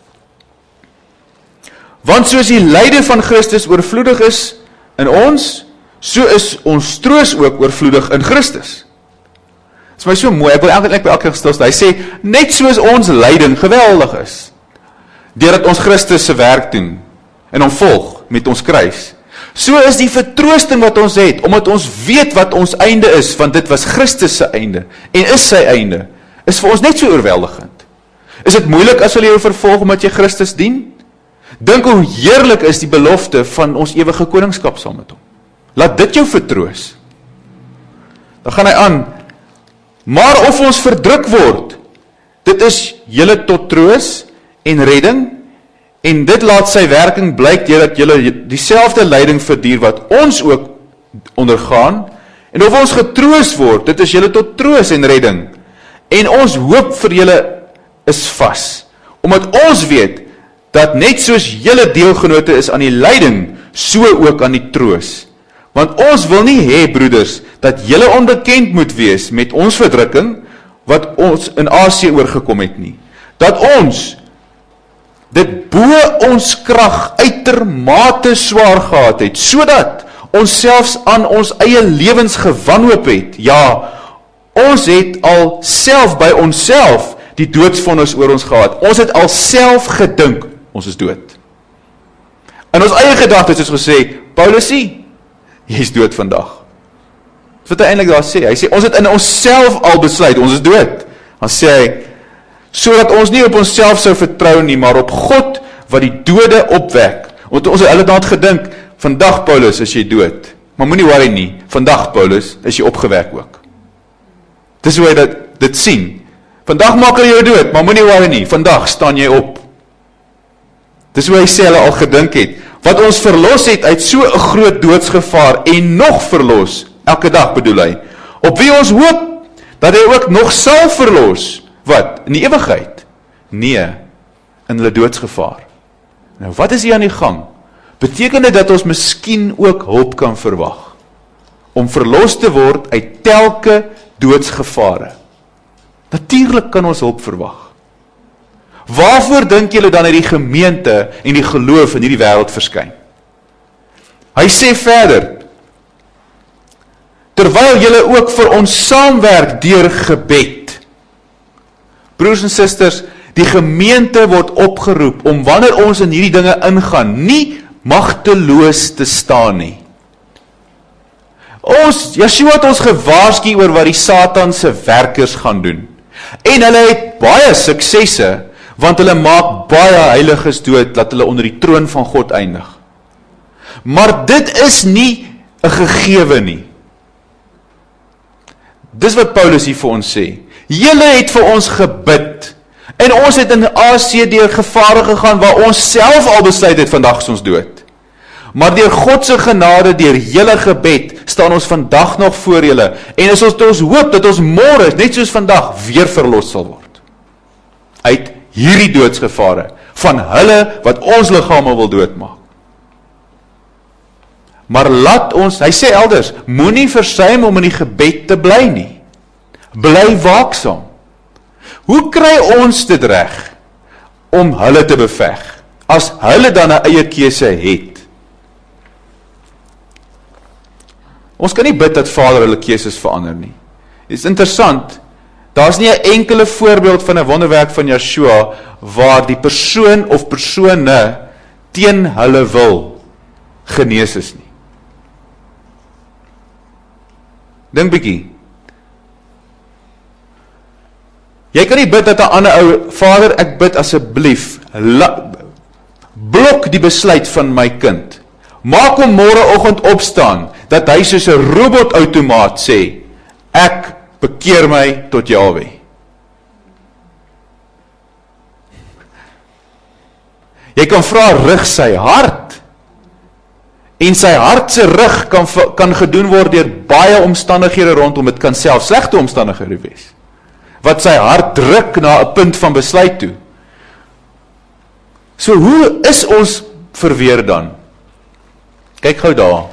Want soos die lyde van Christus oorvloedig is in ons, so is ons troos ook oorvloedig in Christus. Dit is my so mooi, ek wil eintlik by elke stil staan. Hy sê, net soos ons lyding geweldig is, deurdat ons Christus se werk doen, en hom volg met ons kruis, so is die vertroosting wat ons het, omdat ons weet wat ons einde is, want dit was Christus se einde, en is sy einde, is vir ons net so oorweldigend. Is dit moeilik as hulle jou vervolg, omdat jy Christus dien? Dink hoe heerlik is die belofte van ons ewige koningskap saam met hom. Laat dit jou vertroos. Dan gaan hy aan, maar of ons verdruk word, dit is julle tot troos en redding, en dit laat sy werking blyk, dat julle dieselfde lyding verduur wat ons ook ondergaan, en of ons getroos word, dit is julle tot troos en redding, en ons hoop vir julle is vas, omdat ons weet, dat net soos julle deelgenote is aan die lyding, so ook aan die troos. Want ons wil nie hê, broeders, dat julle onbekend moet wees met ons verdrukking, wat ons in Asië oorgekom het nie. Dat ons dit bo ons krag uitermate swaar gehad het, sodat ons selfs aan ons eie lewens gewanhoop het. Ja, ons het al self by onsself die doodsvonnis oor ons gehad. Ons het al self gedink, ons is dood. In ons eie gedagtes het ons gesê, Paulusie, jy is dood vandag. Wat hy eintlik daar sê, hy sê, ons het in onsself al besluit, ons is dood. Dan sê hy, sodat ons nie op onsself sou vertrou nie, maar op God, wat die dode opwek. Want ons het hulle daad gedink, vandag Paulus is jy dood, maar moenie worry nie, vandag Paulus is jy opgewek ook. Dis hoe hy dit sien. Vandag maak hulle jou dood, maar moenie worry nie, vandag staan jy op. Dis hoe hy sê hulle al gedink het, wat ons verlos het uit so 'n groot doodsgevaar, en nog verlos, elke dag bedoel hy, op wie ons hoop, dat hy ook nog sal verlos, wat? In die ewigheid? Nee, in hulle doodsgevaar. Nou, wat is hier aan die gang? Beteken dit dat ons miskien ook hulp kan verwag, om verlos te word uit telke doodsgevare? Natuurlik kan ons hulp verwag. Waarvoor dink julle dan het die gemeente en die geloof in hierdie wêreld verskyn? Hy sê verder, terwyl julle ook vir ons saamwerk deur gebed. Broers en susters, die gemeente word opgeroep om wanneer ons in hierdie dinge ingaan, nie magteloos te staan nie. Yeshua het ons gewaarsku oor wat die Satan se werkers gaan doen. En hulle het baie suksesse, want hulle maak baie heiliges dood, dat hulle onder die troon van God eindig. Maar dit is nie 'n gegewe nie. Dis wat Paulus hier vir ons sê. Julle het vir ons gebid, en ons het in Asië deur gevare gegaan, waar ons self al besluit het, vandag is ons dood. Maar deur God se genade, deur julle gebed, staan ons vandag nog voor julle, en is ons hoop dat ons môre, net soos vandag, weer verlos sal word. Uit hierdie doodsgevare, van hulle wat ons liggame wil doodmaak. Maar laat ons, hy sê elders, moenie versuim om in die gebed te bly nie. Bly waaksaam. Hoe kry ons dit reg om hulle te beveg, as hulle dan 'n eie keuse het? Ons kan nie bid dat Vader hulle keuses verander nie. Dit is interessant, daar is nie 'n enkele voorbeeld van 'n wonderwerk van Yeshua, waar die persoon of persone teen hulle wil genees is nie. Dink bietjie. Jy kan nie bid dat 'n ander ou, Vader, ek bid asseblief, blok die besluit van my kind. Maak hom môreoggend opstaan, dat hy soos 'n robotautomaat sê, ek bekeer my tot Jahwe. Jy kan vra, rig sy hart. En sy hart se rig kan gedoen word deur baie omstandighede rondom, dit kan self slegte omstandighede wees, wat sy hart druk na 'n punt van besluit toe. So hoe is ons verweer dan? Kyk gou daar.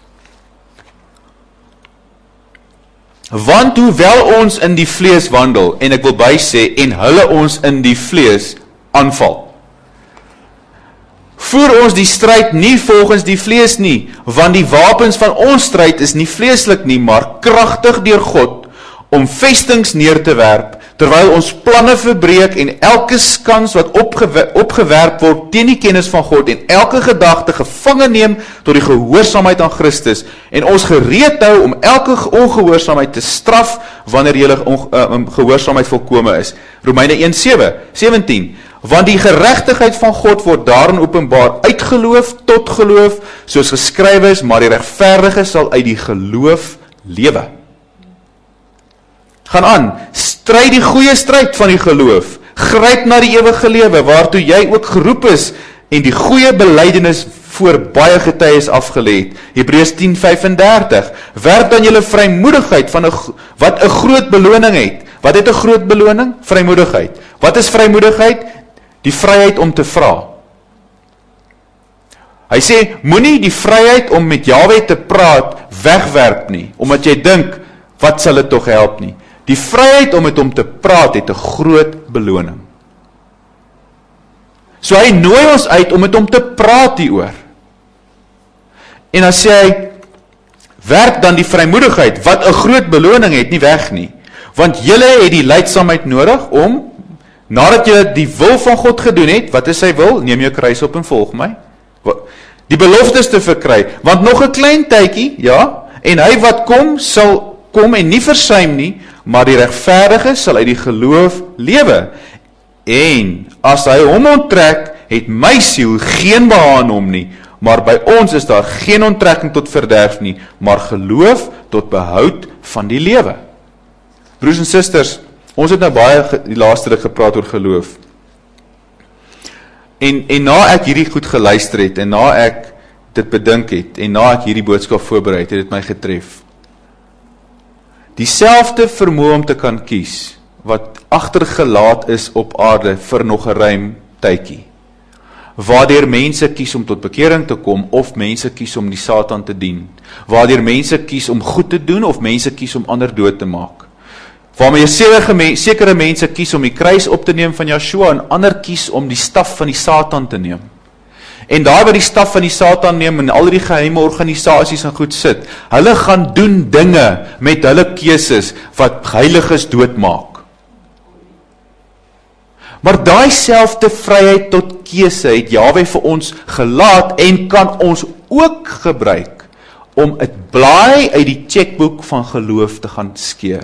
Want hoewel ons in die vlees wandel, en ek wil bysê, en hulle ons in die vlees aanval, voer ons die stryd nie volgens die vlees nie, want die wapens van ons stryd is nie vleeslik nie, maar kragtig deur God, om vestings neer te werp, terwyl ons planne verbreek en elke skans wat opgewerp word teen die kennis van God, en elke gedagte gevange neem tot die gehoorsaamheid aan Christus, en ons gereed hou om elke ongehoorsaamheid te straf, wanneer julle gehoorsaamheid volkome is. Romeine 1:17, want die geregtigheid van God word daarin openbaar, uit geloof tot geloof, soos geskrywe is, maar die regverdige sal uit die geloof lewe. Gaan aan, stryd die goeie stryd van die geloof, gryp na die ewige lewe, waartoe jy ook geroep is, en die goeie belydenis voor baie getuies afgelê het. Hebreërs 10:35, werp dan julle vrymoedigheid, wat 'n groot beloning het. Wat het 'n groot beloning? Vrymoedigheid. Wat is vrymoedigheid? Die vryheid om te vra. Hy sê, moenie die vryheid om met Jahwe te praat wegwerp nie, omdat jy dink, wat sal dit tog help nie. Die vryheid om met hom te praat het 'n groot beloning. So hy nooi ons uit om met hom te praat hieroor. En dan sê hy, werp dan die vrymoedigheid, wat 'n groot beloning het, nie weg nie. Want julle het die lydsaamheid nodig om, nadat julle die wil van God gedoen het, wat is sy wil? Neem jou kruis op en volg my. Die beloftes te verkry, want nog 'n klein tydjie, ja, en hy wat kom, sal kom en nie versuim nie, maar die regverdige sal uit die geloof lewe. En as hy hom onttrek, het my siel geen behaag in hom nie, maar by ons is daar geen onttrekking tot verderf nie, maar geloof tot behoud van die lewe. Broers en susters, ons het nou baie die laaste ruk gepraat oor geloof. En na ek hierdie goed geluister het, en na ek dit bedink het, en na ek hierdie boodskap voorberei het, het dit my getref. Dieselfde vermoë om te kan kies, wat agtergelaat is op aarde vir nog 'n ruim tydjie, waardeur mense kies om tot bekering te kom, of mense kies om die Satan te dien, waardeur mense kies om goed te doen, of mense kies om ander dood te maak, waarmee sekere mense kies om die kruis op te neem van Yeshua, en ander kies om die staf van die Satan te neem. En daar waar die staf van die Satan neem, en al die geheime organisasies en goed sit, hulle gaan doen dinge met hulle keuses, wat heiliges doodmaak. Maar daai selfde vryheid tot keuse het Jahwe vir ons gelaat, en kan ons ook gebruik, om 'n blaai uit die chequeboek van geloof te gaan skeur.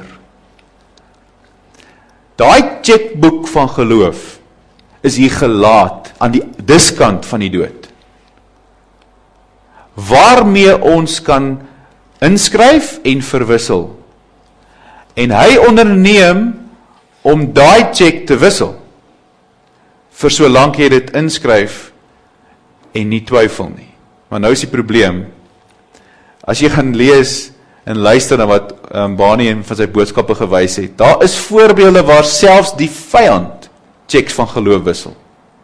Daai chequeboek van geloof is hier gelaat aan die diskant van die dood, waarmee ons kan inskryf en verwissel. En hy onderneem om daai cheque te wissel, vir solank jy dit inskryf en nie twyfel nie. Maar nou is die probleem, as jy gaan lees en luister na wat Bani en van sy boodskappe gewys het, daar is voorbeelde waar selfs die vyand checks van geloof wissel.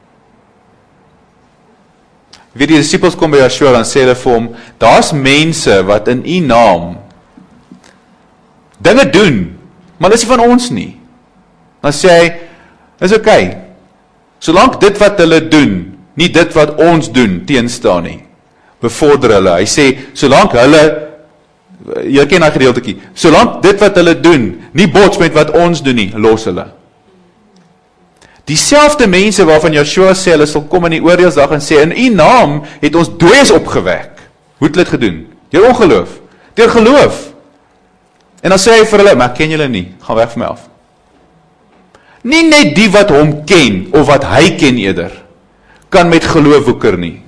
Wie die disciples kom by Yeshua, dan sê hulle vir hom, daar's mense wat in u naam dinge doen, maar dis nie van ons nie. Dan sê hy, is oké, solank dit wat hulle doen, nie dit wat ons doen, teenstaan nie, bevorder hulle. Hy sê, solank hulle, jy ken daai gedeeltjie, solank dit wat hulle doen, nie bots met wat ons doen nie, los hulle. Dieselfde mense waarvan Yeshua sê, hulle sal kom in die oordeelsdag en sê, in u naam het ons dooies opgewek. Hoe het hulle dit gedoen? Deur ongeloof, deur geloof. En dan sê hy vir hulle, maar ek ken julle nie, gaan weg van my af. Nie net die wat hom ken, of wat hy ken eerder, kan met geloof woeker nie.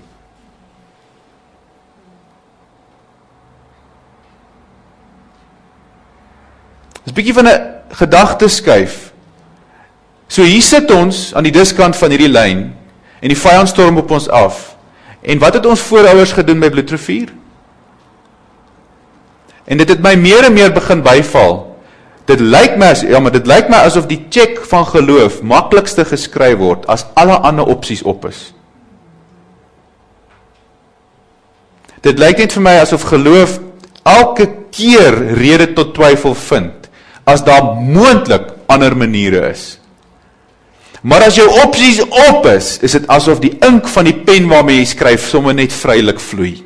Dis 'n bietjie van 'n gedachteskuif. So hier sit ons aan die diskant van hierdie lyn, en die vyand storm op ons af. En wat het ons voorouers gedoen by Bloedrivier? En dit het my meer en meer begin byval. Dit lyk my asof die check van geloof maklikste geskryf word, as alle ander opsies op is. Dit lyk net vir my asof geloof elke keer rede tot twyfel vind, as daar moontlik ander maniere is. Maar as jou opsies op is dit asof die ink van die pen waarmee jy skryf sommer net vrylik vloei.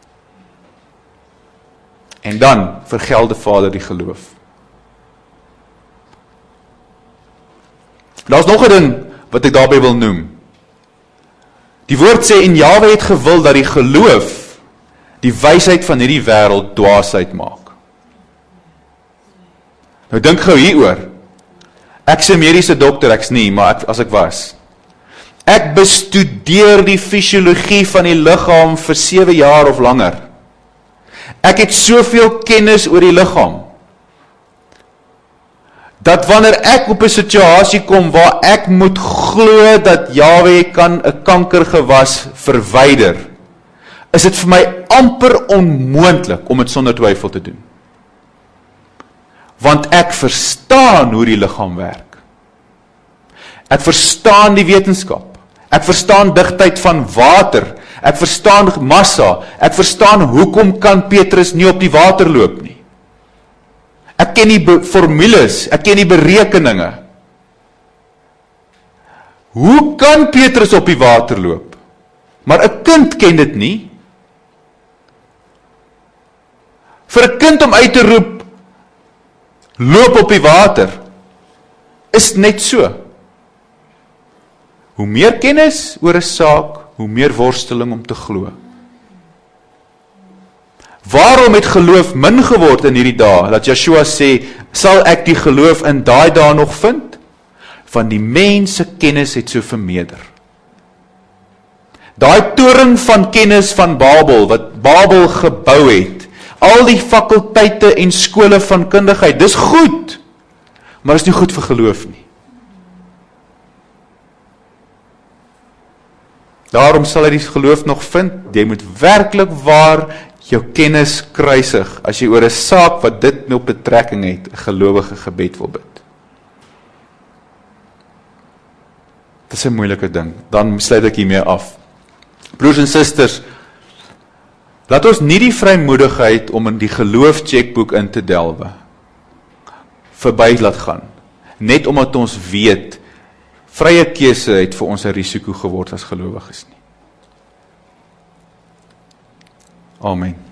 En dan vergelde Vader die geloof. Daar's nog 'n ding wat ek daarbey wil noem. Die woord sê, en Jahwe het gewil dat die geloof die wysheid van hierdie wêreld dwaasheid maak. Nou dink gou hieroor. Ek's 'n mediese dokter, ek's nie, maar as ek was. Ek bestudeer die fisiologie van die liggaam vir 7 jaar of langer. Ek het soveel kennis oor die liggaam, dat wanneer ek op 'n situasie kom waar ek moet glo dat Jahwe kan 'n kankergewas verwyder, is dit vir my amper onmoontlik om dit sonder twyfel te doen. Want ek verstaan hoe die liggaam werk. Ek verstaan die wetenskap. Ek verstaan digtheid van water. Ek verstaan massa. Ek verstaan hoekom kan Petrus nie op die water loop nie. Ek ken die formules, ek ken die berekeninge. Hoe kan Petrus op die water loop? Maar 'n kind ken dit nie. Vir 'n kind om uit te roep, loop op die water, is net so. Hoe meer kennis oor 'n saak, hoe meer worsteling om te glo. Waarom het geloof min geword in hierdie dae? Dat Joshua sê, sal ek die geloof in daai dae nog vind? Van die mense kennis het so vermeerder. Daai toring van kennis van Babel, wat Babel gebou het, al die fakulteite en skole van kundigheid, dis goed, maar is nie goed vir geloof nie. Daarom sal hy die geloof nog vind, jy moet werklik waar jou kennis kruisig, as jy oor 'n saak wat dit op betrekking het, 'n gelowige gebed wil bid. Dit is 'n moeilike ding, dan sluit ek hiermee af. Broers en susters, laat ons nie die vrymoedigheid om in die geloof checkboek in te delwe, verby laat gaan, net omdat ons weet, vrye keuse het vir ons 'n risiko geword as gelowiges nie. Amen.